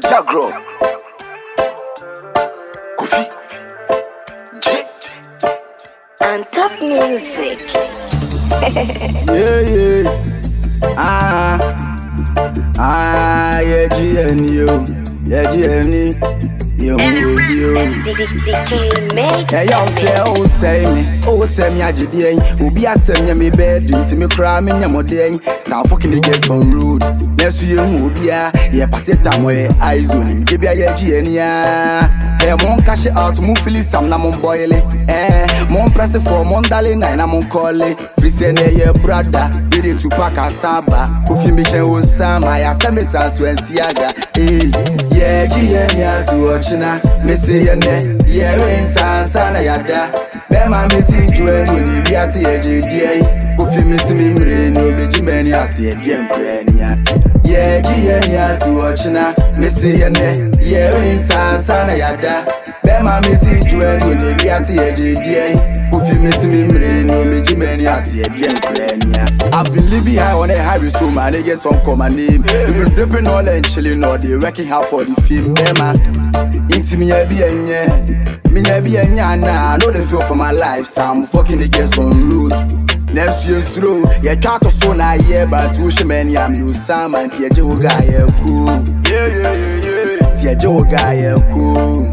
Sagro, Kofi, J, and top music. yeah. Yeah, GNU, yeah, GNU. You. Hey, y'all say me, I did who be a send me bed, into me crying in your day. Start fucking the guests on road. Next year, who be a pass it time where eyes on him. Give me a GNA. Hey, mon cash it out, move Philly, some namon boily. Mon press it for mon darling, and I'm on call it. Free send a brother, did it to pack a samba. Kofi Mission was Sam, I send me sans when Siaga. Yeah, GNA to watch. Missy and yeah, Sana Yada. Bema missing Joanne when you see a JDA. If you miss me, no be many, I see a damn crania. Yeah, Gia to watch now. Missy and yeah, Sana Yada. Bema missing Joanne when you see a JDA. If you miss me, no be many, I see a damn crania. I've been living high on a high so my niggas some common name. You've been dripping all and chilling all day, working hard for the film, Bema. Into me, I be a I know the feel for my life, so I'm fucking the guests on road. Next year's through, yeah, try to phone I hear, but wish many I'm you, Sam, and Tia Joe guy, cool. Yeah. Tia Joe guy, cool.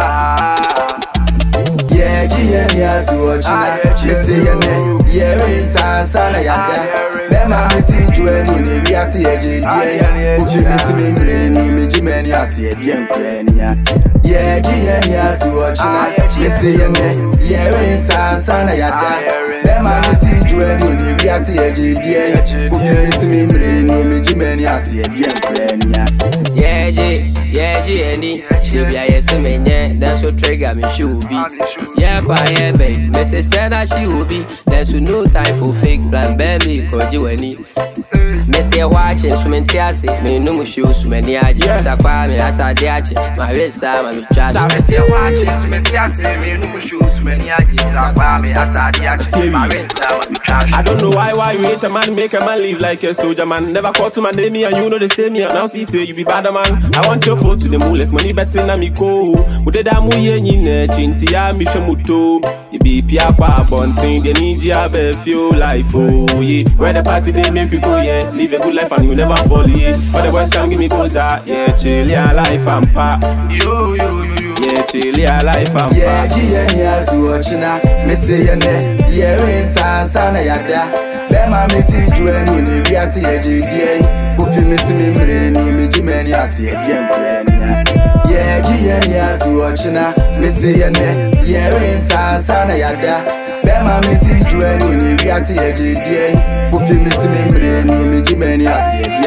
Yeah, Gia to watch now. Missy and yeah, Sana Yada. Bema missing Joanne when you see a JDA. If you miss me, many, I see a damn crania. Yeah, Gia to watch now. Missy and yeah, Sana Yada. Bema missing Joanne when you see a JDA. If you miss me, many, I see a damn crania. Yeah, G, you be a semen, that's what trigger me, she will be. Yeah, quiet, babe. Mrs. said that she will be. There's no time for fake plan, baby, cause you any. Missy watching, swimming tears, me no shoes, many ideas. I call me as I did, my wrist, I'm a child. Missy watching, swimming tears, me no shoes, many ideas. I call me as I did, my wrist, I'm a child. I don't know why you hate a man, make a man live like a soldier man. Never call to my name, and you know the same here. Now see, say you be bad man. I want your phone to the moonless money better than me go. Would the damu yen chinty ya mi shemuto. You be pia kwa bonting, they need ya be feel life oh yeah. Where the party they make people yeah, live a good life and you never fall yeah. But the boys can give me goes yeah, chill ya life and pa. Yo. Yeah, chill ya life and pa. Yeah, Gia to watch now. Missy and yeah, Sana Yada. Bema missy Joanne when you see a JDA. If you miss me, no many, I see a damn crania. Yeah, Gia to watch now. Missy and yeah, Sana Yada. Bema missy Joanne when you see a JDA. If you miss me, no many, I see a